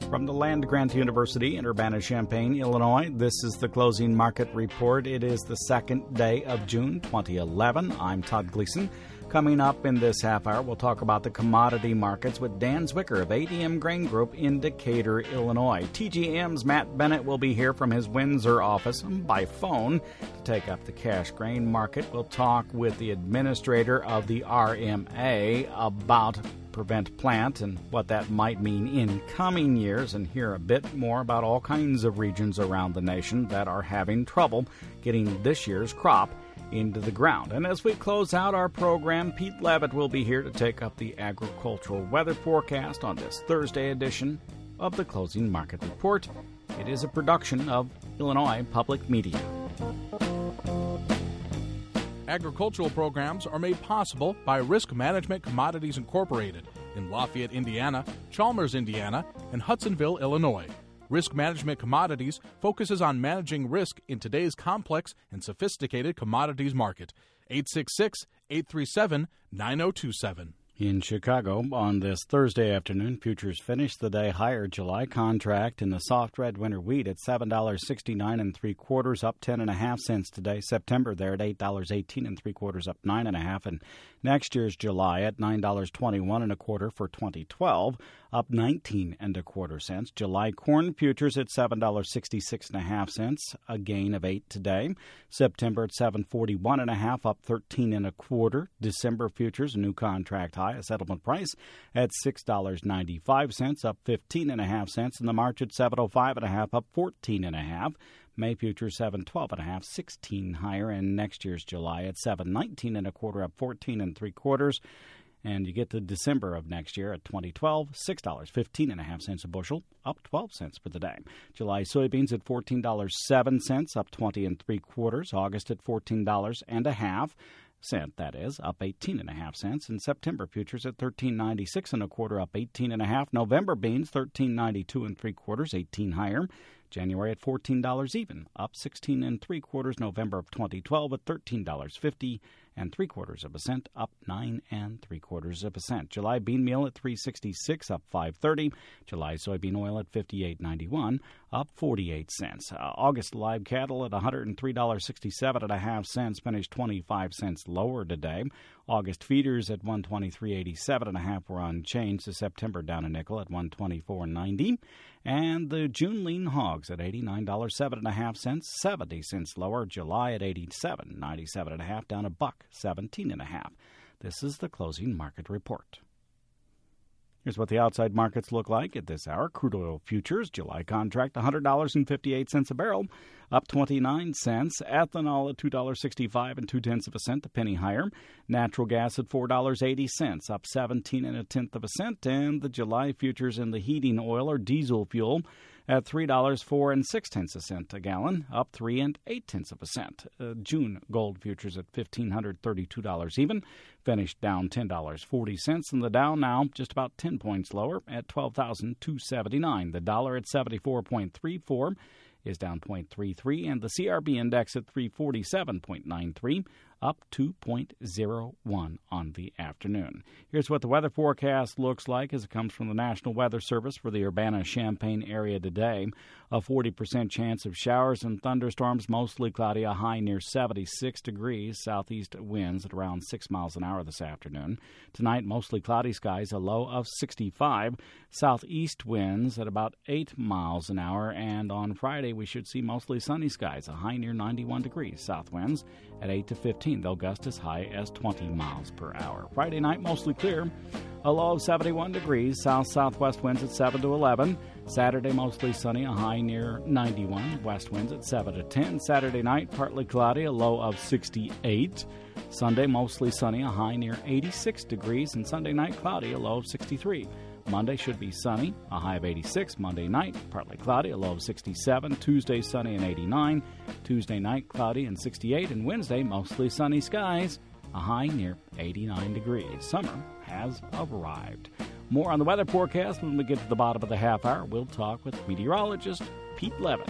From the Land-Grant University in Urbana-Champaign, Illinois, this is the Closing Market Report. It is the second day of June 2011. I'm Todd Gleason. Coming up in this half hour, we'll talk about the commodity markets with Dan Zwicker of ADM Grain Group in Decatur, Illinois. TGM's Matt Bennett will be here from his Windsor office by phone to take up the cash grain market. We'll talk with the administrator of the RMA about Prevent Plant and what that might mean in coming years, and hear a bit more about all kinds of regions around the nation that are having trouble getting this year's crop into the ground. And as we close out our program, Pete Levitt will be here to take up the agricultural weather forecast on this Thursday edition of the Closing Market Report. It is a production of Illinois Public Media. Agricultural programs are made possible by Risk Management Commodities Incorporated in Lafayette, Indiana, Chalmers, Indiana, and Hudsonville, Illinois. Risk Management Commodities focuses on managing risk in today's complex and sophisticated commodities market. 866-837-9027. In Chicago, on this Thursday afternoon, futures finished the day higher. July contract in the soft red winter wheat at $7.69 3/4, up 10.5 cents today. September there at $8.18 3/4, up 9.5. And next year's July at $9.21 1/4 for 2012, up 19 1/4 cents. July corn futures at $7.66 1/2, a gain of 8 today. September at $7.41 1/2, up 13 1/4. December futures, a new contract high, a settlement price at $6.95, up 15 1/2 cents. And the March at $7.05 1/2, up 14 1/2. May futures $7.12 1/2, 16 higher. And next year's July at $7.19 1/4, up 14 3/4. And you get to December of next year at 2012, $6.15 1/2 a bushel, up 12 cents for the day. July soybeans at $14.07, up 20 3/4. August at $14.5 cent, that is, up 18 1/2 cents. And September futures at $13.96 1/4, up 18 1/2. November beans $13.92 3/4, 18 higher. January at $14 even, up 16 3/4. November of 2012 at $13.50 3/4 cent, up 9 3/4 cent. July bean meal at $3.66, up 5.30. July soybean oil at $58.91, up 48 cents. August live cattle at $103.67 1/2, finished 25 cents lower today. August feeders at $123.87 1/2 were unchanged. The September down a nickel at $124.90. And the June lean hogs at $89.07 1/2, 70 cents lower. July at $87.97 1/2, down $1.17 1/2. This is the Closing Market Report. Here's what the outside markets look like at this hour. Crude oil futures, July contract, $100.58 a barrel, up 29 cents. Ethanol at $2.65 2/10 a penny higher. Natural gas at $4.80, up 17 1/10. And the July futures in the heating oil or diesel fuel at $3.04 6/10 a gallon, up 3 8/10. June gold futures at $1,532 even, finished down $10.40. And the Dow now just about 10 points lower at 12,279. The dollar at 74.34 is down 0.33, and the CRB index at 347.93, up 2.01 on the afternoon. Here's what the weather forecast looks like as it comes from the National Weather Service for the Urbana-Champaign area today. A 40% chance of showers and thunderstorms, mostly cloudy, a high near 76 degrees. Southeast winds at around 6 miles an hour this afternoon. Tonight, mostly cloudy skies, a low of 65. Southeast winds at about 8 miles an hour. And on Friday, we should see mostly sunny skies, a high near 91 degrees. South winds at 8 to 15. They'll gust as high as 20 miles per hour. Friday night, mostly clear, a low of 71 degrees. South-southwest winds at 7 to 11. Saturday, mostly sunny, a high near 91. West winds at 7 to 10. Saturday night, partly cloudy, a low of 68. Sunday, mostly sunny, a high near 86 degrees. And Sunday night, cloudy, a low of 63. Monday should be sunny, a high of 86. Monday night, partly cloudy, a low of 67. Tuesday, sunny and 89. Tuesday night, cloudy and 68. And Wednesday, mostly sunny skies, a high near 89 degrees. Summer has arrived. More on the weather forecast when we get to the bottom of the half hour. We'll talk with meteorologist Pete Levitt.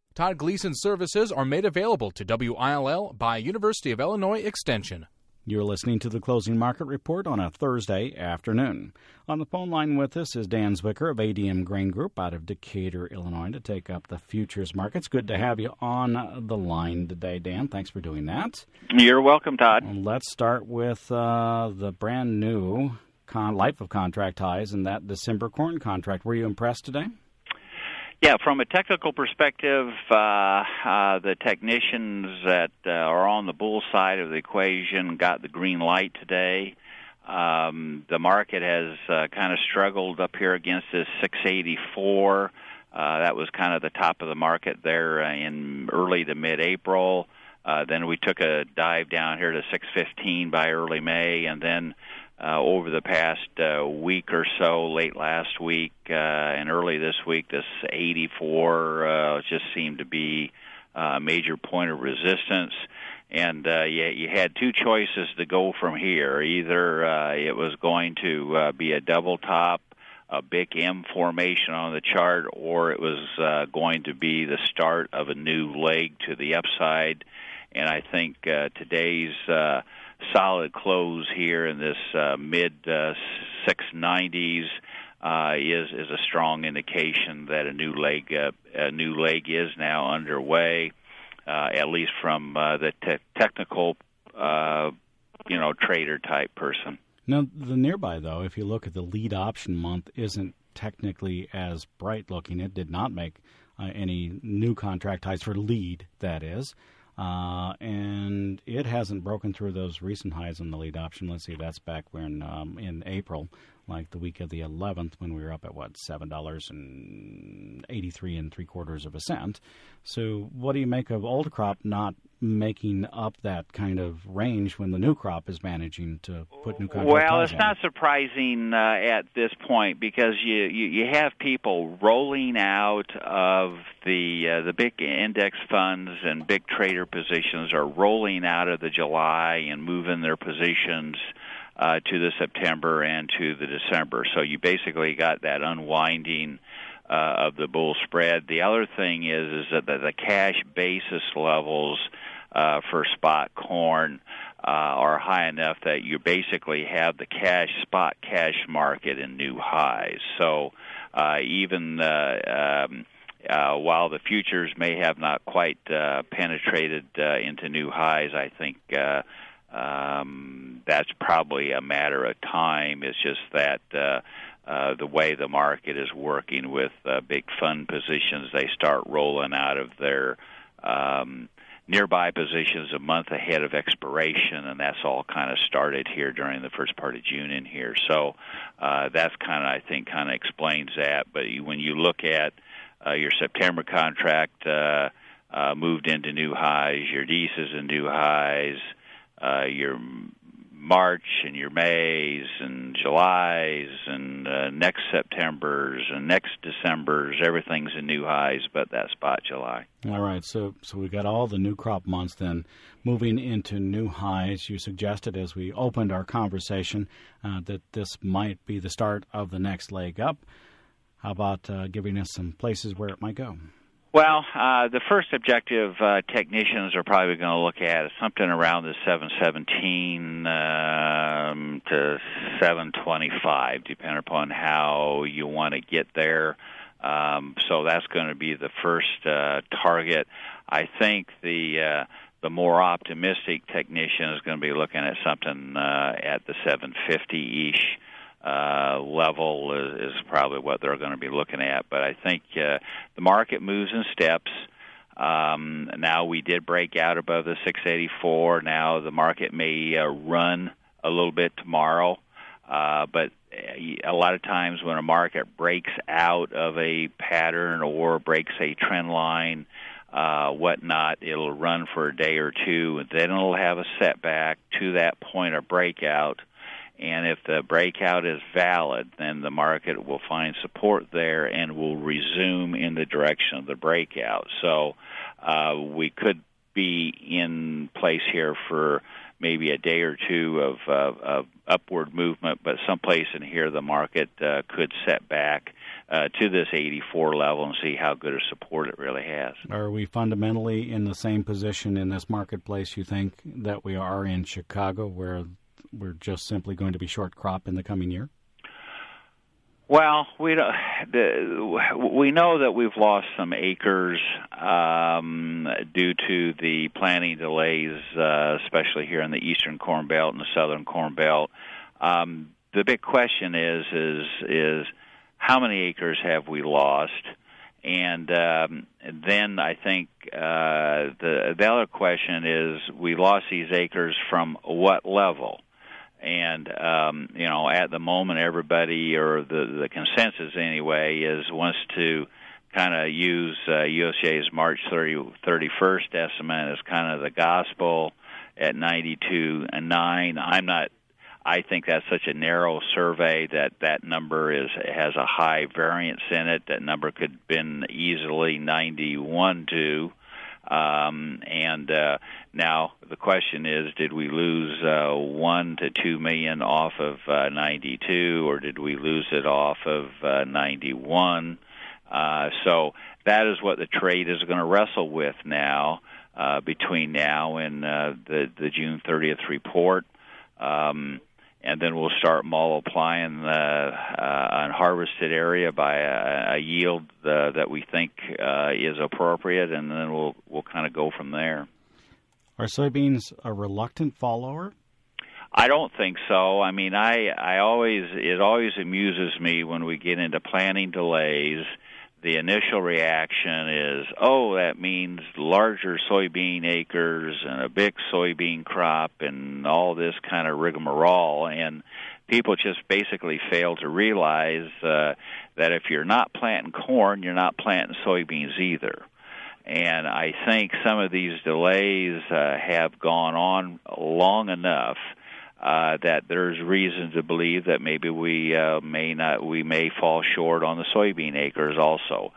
Todd Gleason services are made available to WILL by University of Illinois Extension. You're listening to the Closing Market Report on a Thursday afternoon. On the phone line with us is Dan Zwicker of ADM Grain Group out of Decatur, Illinois, to take up the futures markets. Good to have you on the line today, Dan. Thanks for doing that. You're welcome, Todd. Let's start with the brand new life of contract highs and that December corn contract. Were you impressed today? Yeah, from a technical perspective, the technicians that are on the bull side of the equation got the green light today. The market has kind of struggled up here against this 684. That was kind of the top of the market there in early to mid-April. Then we took a dive down here to 615 by early May, and then over the past week or so, late last week and early this week, this 84 just seemed to be a major point of resistance. And you had two choices to go from here. Either it was going to be a double top, a big M formation on the chart, or it was going to be the start of a new leg to the upside. And I think today's solid close here in this mid 690s is a strong indication that a new leg is now underway, at least from the technical trader type person. Now, the nearby, though, if you look at the lead option month, isn't technically as bright looking. It did not make any new contract highs for lead, that is. And it hasn't broken through those recent highs on the lead option. Let's see, that's back when in April, like the week of the 11th, when we were up at, $7.8375. So what do you make of old crop not making up that kind of range when the new crop is managing to put new contract highs in? Well, it's not surprising at this point because you have people rolling out of the big index funds and big trader positions are rolling out of the July and moving their positions to the September and to the December. So you basically got that unwinding of the bull spread. The other thing is that the cash basis levels for spot corn are high enough that you basically have the spot cash market in new highs. So even while the futures may have not quite penetrated into new highs, I think that's probably a matter of time. It's just that the way the market is working with big fund positions, they start rolling out of their nearby positions a month ahead of expiration, and that's all kind of started here during the first part of June in here. So that's kind of, I think, kind of explains that. But when you look at your September contract moved into new highs, your D's in new highs, your March and your Mays and Julys and next Septembers and next Decembers, everything's in new highs but that spot July. All right, so we got all the new crop months then moving into new highs. You suggested as we opened our conversation that this might be the start of the next leg up. How about giving us some places where it might go? Well, the first objective technicians are probably going to look at is something around the 717 to 725, depending upon how you want to get there. So that's going to be the first target. I think the more optimistic technician is going to be looking at something at the 750-ish. Level is probably what they're going to be looking at. But I think the market moves in steps. Now we did break out above the 684. Now the market may run a little bit tomorrow. But a lot of times when a market breaks out of a pattern or breaks a trend line, whatnot, it'll run for a day or two, and then it'll have a setback to that point of breakout. And if the breakout is valid, then the market will find support there and will resume in the direction of the breakout. So we could be in place here for maybe a day or two of upward movement, but someplace in here the market could set back to this 84 level and see how good a support it really has. Are we fundamentally in the same position in this marketplace, you think, that we are in Chicago, where we're just simply going to be short crop in the coming year? Well, we know that we've lost some acres due to the planting delays, especially here in the Eastern Corn Belt and the Southern Corn Belt. The big question is how many acres have we lost? And then I think the other question is, we lost these acres from what level? And, at the moment, everybody, or the consensus anyway, wants to kind of use USDA's March 31st estimate as kind of the gospel at 92.9. I think that's such a narrow survey that number has a high variance in it. That number could have been easily 91.2. Now the question is, did we lose 1 to 2 million off of 92, or did we lose it off of 91? So that is what the trade is going to wrestle with now, between now and the June 30th report. And then we'll start multiplying the unharvested area by a yield that we think is appropriate, and then we'll kind of go from there. Are soybeans a reluctant follower? I don't think so. I mean, it always amuses me when we get into planting delays. The initial reaction is, that means larger soybean acres and a big soybean crop and all this kind of rigmarole. And people just basically fail to realize that if you're not planting corn, you're not planting soybeans either. And I think some of these delays have gone on long enough that there's reason to believe that maybe we may fall short on the soybean acres also.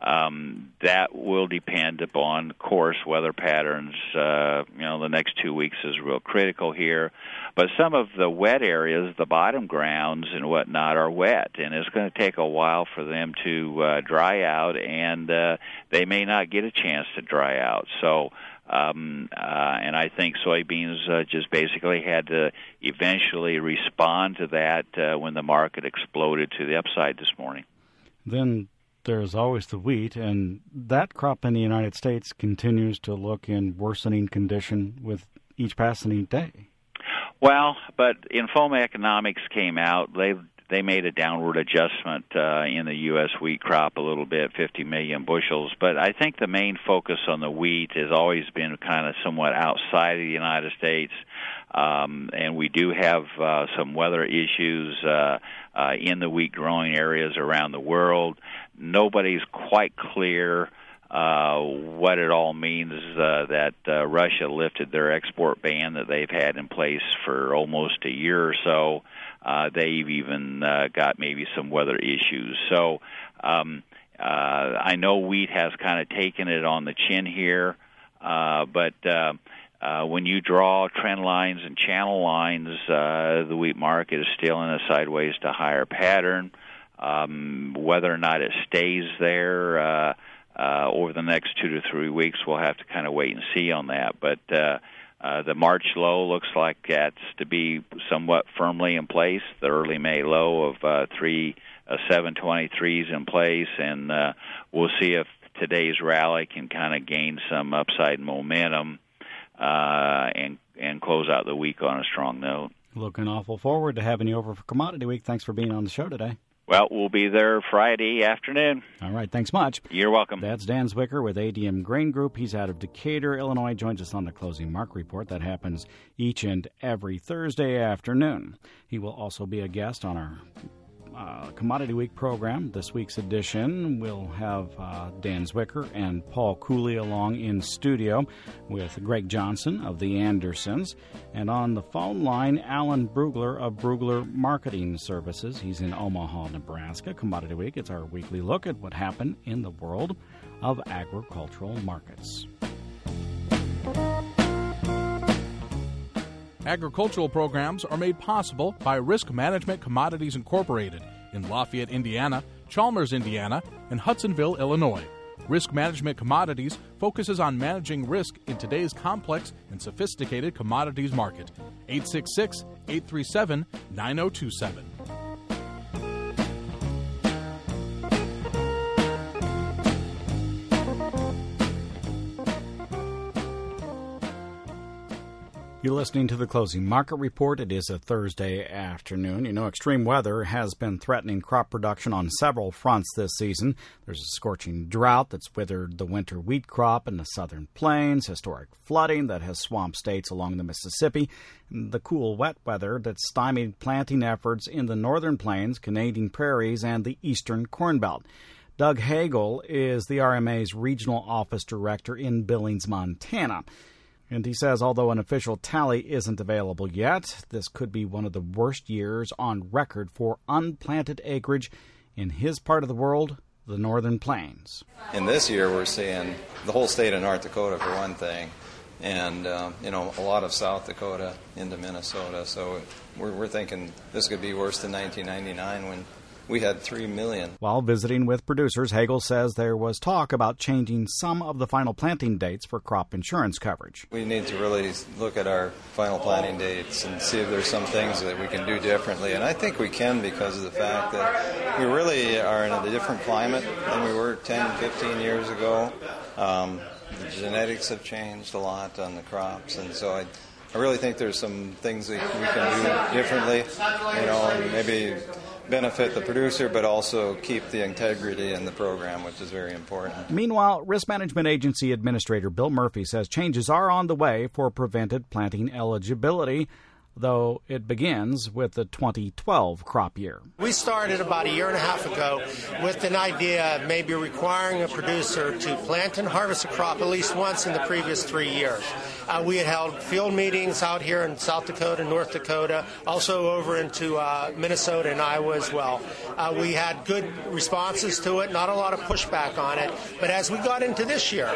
That will depend upon, of course, weather patterns. The next 2 weeks is real critical here. But some of the wet areas, the bottom grounds and whatnot, are wet, and it's going to take a while for them to dry out, and they may not get a chance to dry out. So, and I think soybeans just basically had to eventually respond to that when the market exploded to the upside this morning. Then there's always the wheat, and that crop in the United States continues to look in worsening condition with each passing day. Well, but Informa Economics came out. They made a downward adjustment in the U.S. wheat crop a little bit, 50 million bushels. But I think the main focus on the wheat has always been kind of somewhat outside of the United States. And we do have some weather issues in the wheat growing areas around the world. Nobody's quite clear what it all means that Russia lifted their export ban that they've had in place for almost a year or so. They've even got maybe some weather issues. So I know wheat has kind of taken it on the chin here, but when you draw trend lines and channel lines, the wheat market is still in a sideways to higher pattern. Whether or not it stays there over the next 2 to 3 weeks, we'll have to kind of wait and see on that. But the March low looks like that's to be somewhat firmly in place. The early May low of 723 is in place, and we'll see if today's rally can kind of gain some upside momentum and close out the week on a strong note. Looking awful forward to having you over for Commodity Week. Thanks for being on the show today. Well, we'll be there Friday afternoon. All right, thanks much. You're welcome. That's Dan Zwicker with ADM Grain Group. He's out of Decatur, Illinois. Joins us on the Closing Mark Report. That happens each and every Thursday afternoon. He will also be a guest on our Commodity Week program. This week's edition, we'll have Dan Zwicker and Paul Cooley along in studio with Greg Johnson of the Andersons. And on the phone line, Alan Brugler of Brugler Marketing Services. He's in Omaha, Nebraska. Commodity Week, it's our weekly look at what happened in the world of agricultural markets. Agricultural programs are made possible by Risk Management Commodities Incorporated in Lafayette, Indiana, Chalmers, Indiana, and Hudsonville, Illinois. Risk Management Commodities focuses on managing risk in today's complex and sophisticated commodities market. 866-837-9027. You're listening to the Closing Market Report. It is a Thursday afternoon. You know, extreme weather has been threatening crop production on several fronts this season. There's a scorching drought that's withered the winter wheat crop in the southern plains, historic flooding that has swamped states along the Mississippi, and the cool, wet weather that's stymied planting efforts in the northern plains, Canadian prairies, and the eastern Corn Belt. Doug Hagel is the RMA's regional office director in Billings, Montana. And he says although an official tally isn't available yet, this could be one of the worst years on record for unplanted acreage in his part of the world, the northern plains. In this year, we're seeing the whole state of North Dakota, for one thing, and a lot of South Dakota into Minnesota. So we're thinking this could be worse than 1999 when we had 3 million. While visiting with producers, Hagel says there was talk about changing some of the final planting dates for crop insurance coverage. We need to really look at our final planting dates and see if there's some things that we can do differently. And I think we can because of the fact that we really are in a different climate than we were 10, 15 years ago. The genetics have changed a lot on the crops, and so I really think there's some things that we can do differently, maybe benefit the producer, but also keep the integrity in the program, which is very important. Meanwhile, Risk Management Agency Administrator Bill Murphy says changes are on the way for prevented planting eligibility, though it begins with the 2012 crop year. We started about a year and a half ago with an idea of maybe requiring a producer to plant and harvest a crop at least once in the previous 3 years. We had held field meetings out here in South Dakota, North Dakota, also over into Minnesota and Iowa as well. We had good responses to it, not a lot of pushback on it, but as we got into this year,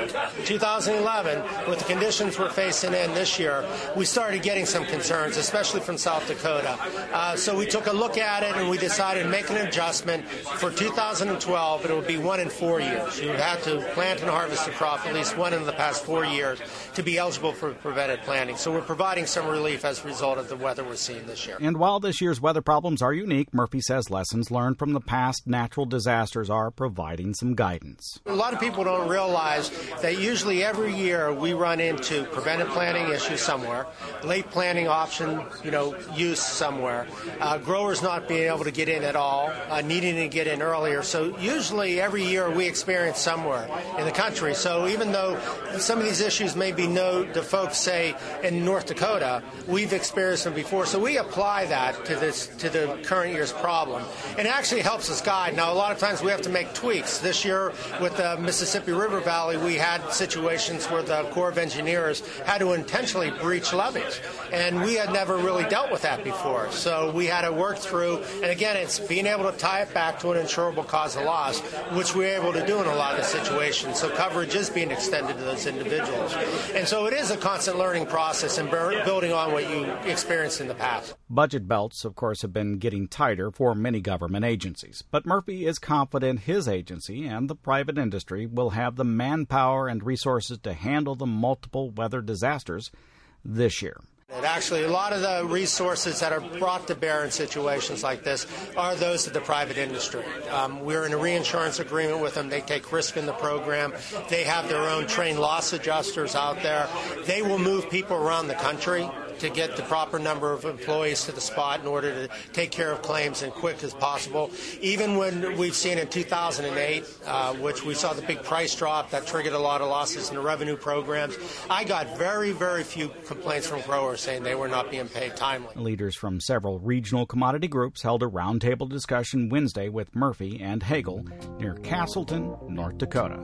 2011, with the conditions we're facing in this year, we started getting some concerns, especially from South Dakota. So we took a look at it and we decided to make an adjustment for 2012. It would be 1 in 4 years. You would have to plant and harvest a crop at least one in the past 4 years to be eligible for prevented planting. So we're providing some relief as a result of the weather we're seeing this year. And while this year's weather problems are unique, Murphy says lessons learned from the past natural disasters are providing some guidance. A lot of people don't realize that usually every year we run into prevented planting issues somewhere, late planting option, use somewhere, growers not being able to get in at all, needing to get in earlier. So usually every year we experience somewhere in the country. So even though some of these issues may be known to folks, say, in North Dakota, we've experienced them before. So we apply that to the current year's problem. And it actually helps us guide. Now, a lot of times we have to make tweaks. This year with the Mississippi River Valley, we had situations where the Corps of Engineers had to intentionally breach levees. And we had never really dealt with that before. So we had to work through, and again, it's being able to tie it back to an insurable cause of loss, which we're able to do in a lot of situations. So coverage is being extended to those individuals. And so it is a constant learning process and building on what you experienced in the past. Budget belts, of course, have been getting tighter for many government agencies. But Murphy is confident his agency and the private industry will have the manpower and resources to handle the multiple weather disasters this year. And actually, a lot of the resources that are brought to bear in situations like this are those of the private industry. We're in a reinsurance agreement with them. They take risk in the program. They have their own trained loss adjusters out there. They will move people around the country to get the proper number of employees to the spot in order to take care of claims as quick as possible. Even when we've seen in 2008, which we saw the big price drop that triggered a lot of losses in the revenue programs, I got very, very few complaints from growers saying they were not being paid timely. Leaders from several regional commodity groups held a roundtable discussion Wednesday with Murphy and Hagel near Castleton, North Dakota.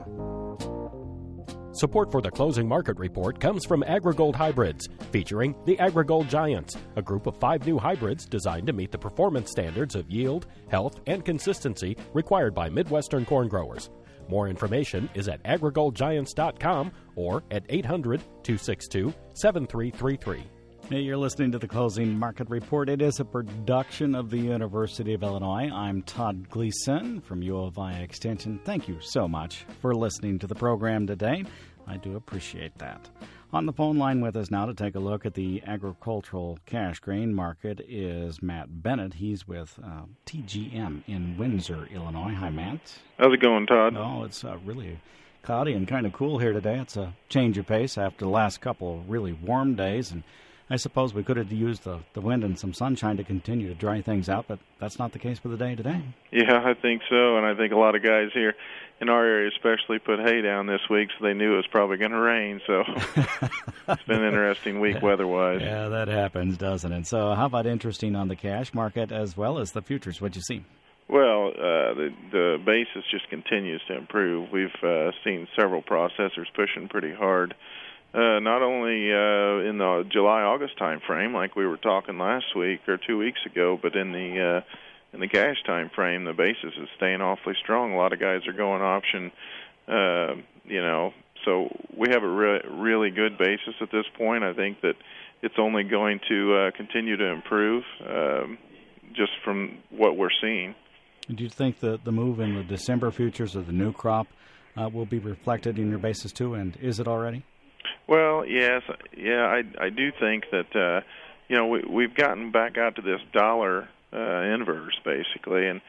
Support for the Closing Market Report comes from AgriGold Hybrids, featuring the AgriGold Giants, a group of 5 new hybrids designed to meet the performance standards of yield, health, and consistency required by Midwestern corn growers. More information is at agrigoldgiants.com or at 800-262-7333. Hey, you're listening to the Closing Market Report. It is a production of the University of Illinois. I'm Todd Gleason from U of I Extension. Thank you so much for listening to the program today. I do appreciate that. On the phone line with us now to take a look at the agricultural cash grain market is Matt Bennett. He's with TGM in Windsor, Illinois. Hi, Matt. How's it going, Todd? Oh, it's really cloudy and kind of cool here today. It's a change of pace after the last couple of really warm days, and I suppose we could have used the wind and some sunshine to continue to dry things out, but that's not the case for the day today. Yeah, I think so, and I think a lot of guys here in our area especially put hay down this week, so they knew it was probably going to rain, so it's been an interesting week weather-wise. Yeah, that happens, doesn't it? So how about interesting on the cash market as well as the futures? What'd you see? Well, the basis just continues to improve. We've seen several processors pushing pretty hard. Not only in the July-August time frame, like we were talking last week or 2 weeks ago, but in the cash time frame, the basis is staying awfully strong. A lot of guys are going option, so we have a really good basis at this point. I think that it's only going to continue to improve just from what we're seeing. Do you think the move in the December futures of the new crop will be reflected in your basis too, and is it already? Well, yes, yeah, I do think that we've gotten back out to this dollar inverse basically, and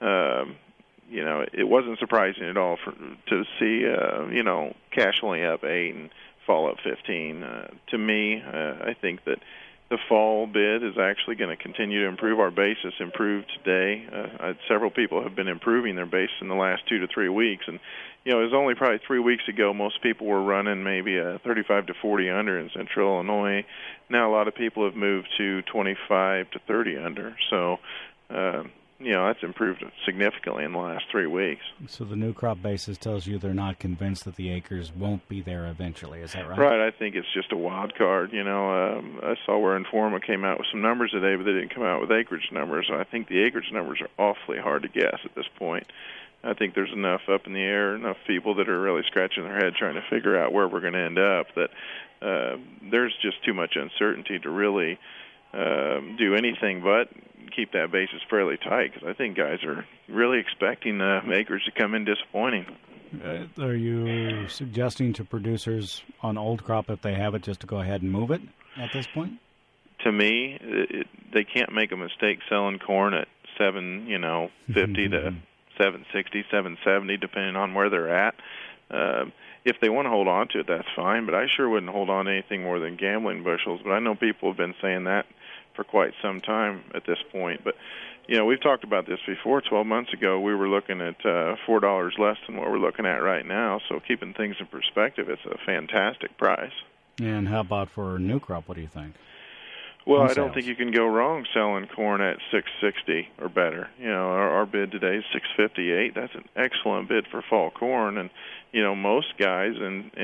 it wasn't surprising at all to see cash only up 8 and fall up 15. To me, I think that the fall bid is actually going to continue to improve. Our basis improved today. Several people have been improving their basis in the last 2 to 3 weeks, and it was only probably 3 weeks ago most people were running maybe a 35 to 40 under in Central Illinois. Now a lot of people have moved to 25 to 30 under. So, that's improved significantly in the last 3 weeks. So the new crop basis tells you they're not convinced that the acres won't be there eventually. Is that right? Right. I think it's just a wild card. I saw where Informa came out with some numbers today, but they didn't come out with acreage numbers. I think the acreage numbers are awfully hard to guess at this point. I think there's enough up in the air, enough people that are really scratching their head trying to figure out where we're going to end up, that there's just too much uncertainty to really do anything but keep that basis fairly tight, because I think guys are really expecting acreage to come in disappointing. Are you suggesting to producers on old crop, if they have it, just to go ahead and move it at this point? To me, they can't make a mistake selling corn at $7.50 to $7.60, $7.70, depending on where they're at. If they want to hold on to it, that's fine, but I sure wouldn't hold on to anything more than gambling bushels. But I know people have been saying that for quite some time at this point. But, we've talked about this before. 12 months ago, we were looking at $4 less than what we're looking at right now. So keeping things in perspective, it's a fantastic price. And how about for new crop? What do you think? Well, I don't think you can go wrong selling corn at $6.60 or better. Our bid today is $6.58. That's an excellent bid for fall corn. And, most guys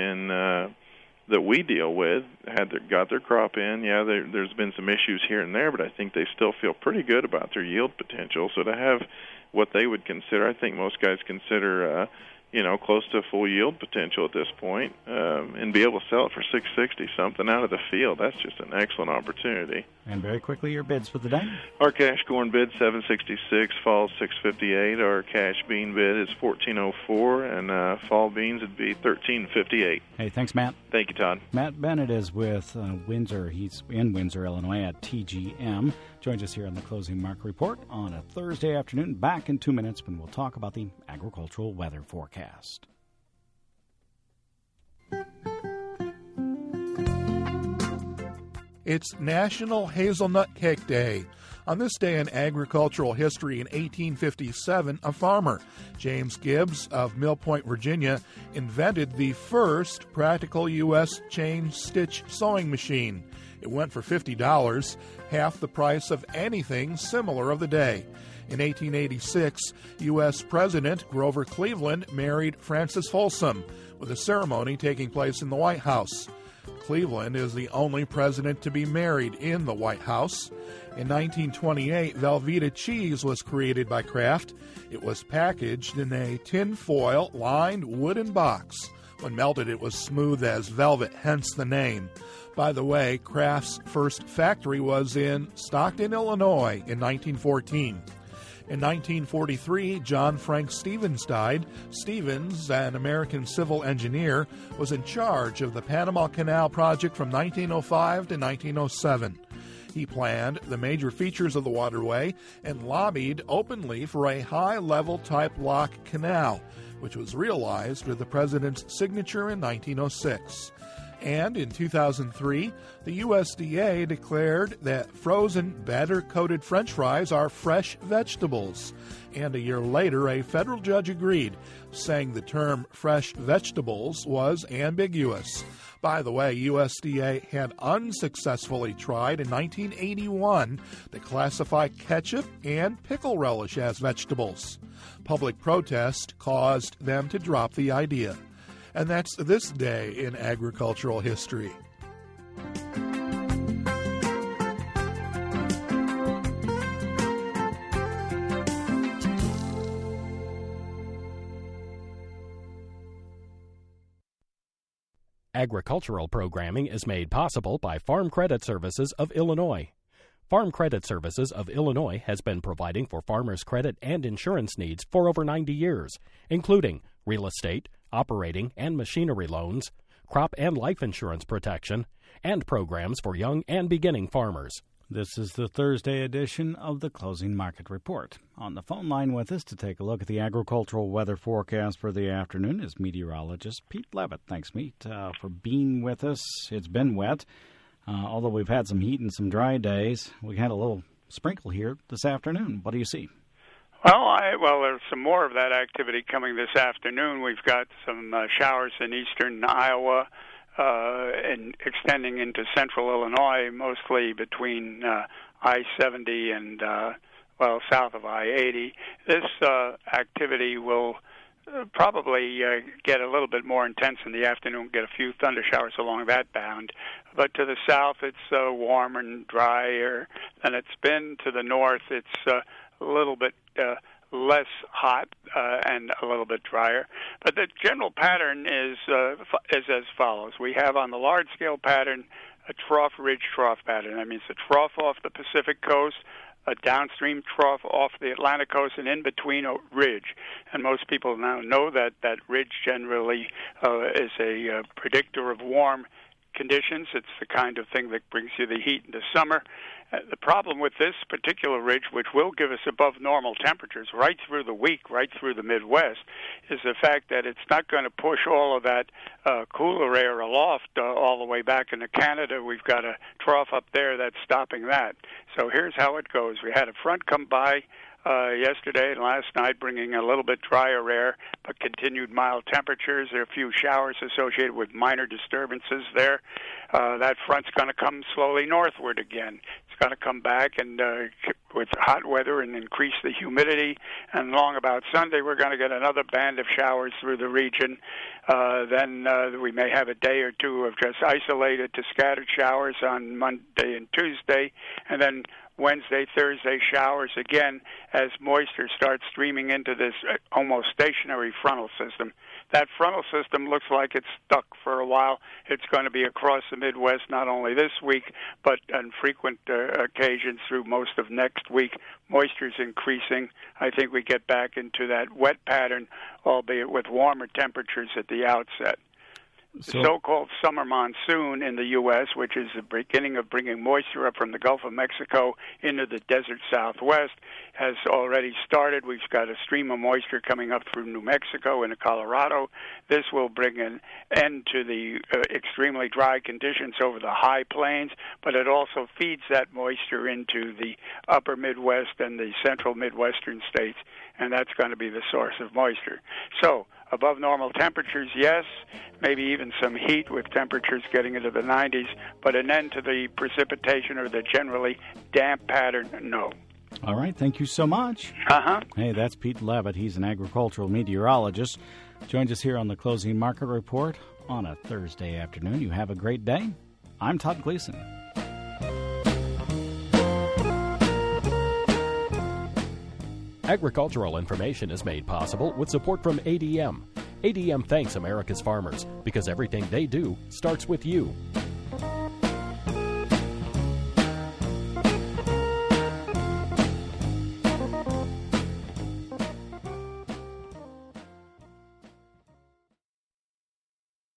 that we deal with got their crop in. Yeah, there's been some issues here and there, but I think they still feel pretty good about their yield potential. So to have what they would consider, I think most guys consider, close to full yield potential at this point, and be able to sell it for $6.60 something out of the field, that's just an excellent opportunity. And very quickly, your bids for the day? Our cash corn bid $7.66, fall $6.58. Our cash bean bid is $14.04, and fall beans would be $13.58. Hey, thanks, Matt. Thank you, Todd. Matt Bennett is with Windsor. He's in Windsor, Illinois at TGM. Joins us here on the Closing Market Report on a Thursday afternoon. Back in 2 minutes when we'll talk about the agricultural weather forecast. It's National Hazelnut Cake Day. On this day in agricultural history in 1857, a farmer, James Gibbs of Mill Point, Virginia, invented the first practical U.S. chain-stitch sewing machine. It went for $50, half the price of anything similar of the day. In 1886, U.S. President Grover Cleveland married Frances Folsom, with a ceremony taking place in the White House. Cleveland is the only president to be married in the White House. In 1928, Velveeta cheese was created by Kraft. It was packaged in a tin-foil-lined wooden box When melted, it was smooth as velvet, hence the name. By the way, Kraft's first factory was in Stockton, Illinois in 1914. In 1943, John Frank Stevens died. Stevens, an American civil engineer, was in charge of the Panama Canal project from 1905 to 1907. He planned the major features of the waterway and lobbied openly for a high-level type lock canal, which was realized with the president's signature in 1906. And in 2003, the USDA declared that frozen batter-coated French fries are fresh vegetables. And a year later, a federal judge agreed, saying the term fresh vegetables was ambiguous. By the way, USDA had unsuccessfully tried in 1981 to classify ketchup and pickle relish as vegetables. Public protest caused them to drop the idea. And that's this day in agricultural history. Agricultural programming is made possible by Farm Credit Services of Illinois. Farm Credit Services of Illinois has been providing for farmers' credit and insurance needs for over 90 years, including real estate, operating and machinery loans, crop and life insurance protection, and programs for young and beginning farmers. This is the Thursday edition of the Closing Market Report. On the phone line with us to take a look at the agricultural weather forecast for the afternoon is meteorologist Pete Levitt. Thanks, Pete, for being with us. It's been wet. Although we've had some heat and some dry days, we had a little sprinkle here this afternoon. What do you see? Well, there's some more of that activity coming this afternoon. We've got some showers in eastern Iowa and extending into central Illinois, mostly between I-70 and, south of I-80. This activity will probably get a little bit more intense in the afternoon, get a few thunder showers along that bound. But to the south, it's warmer and drier than it's been. To the north, it's a little bit less hot and a little bit drier. But the general pattern is as follows. We have on the large-scale pattern a trough ridge trough pattern. That means a trough off the Pacific coast, a downstream trough off the Atlantic coast, and in between a ridge. And most people now know that that ridge generally is a predictor of warm conditions. It's the kind of thing that brings you the heat in the summer. The problem with this particular ridge, which will give us above normal temperatures right through the week, right through the Midwest, is the fact that it's not going to push all of that cooler air aloft all the way back into Canada. We've got a trough up there that's stopping that. So here's how it goes. We had a front come by yesterday and last night, bringing a little bit drier air, but continued mild temperatures. There are a few showers associated with minor disturbances there. That front's going to come slowly northward again. It's going to come back and with hot weather and increase the humidity. And along about Sunday, we're going to get another band of showers through the region. Then we may have a day or two of just isolated to scattered showers on Monday and Tuesday, and then Wednesday, Thursday showers again as moisture starts streaming into this almost stationary frontal system. That frontal system looks like it's stuck for a while. It's going to be across the Midwest not only this week, but on frequent occasions through most of next week. Moisture's increasing. I think we get back into that wet pattern, albeit with warmer temperatures at the outset. The so-called summer monsoon in the U.S., which is the beginning of bringing moisture up from the Gulf of Mexico into the desert southwest, has already started. We've got a stream of moisture coming up through New Mexico into Colorado. This will bring an end to the extremely dry conditions over the high plains, but it also feeds that moisture into the upper Midwest and the central Midwestern states, and that's going to be the source of moisture. So, above normal temperatures, yes, maybe even some heat with temperatures getting into the 90s, but an end to the precipitation or the generally damp pattern, no. All right, thank you so much. Hey, that's Pete Levitt. He's an agricultural meteorologist. Joins us here on the Closing Market Report on a Thursday afternoon. You have a great day. I'm Todd Gleason. Agricultural information is made possible with support from ADM. ADM thanks America's farmers because everything they do starts with you.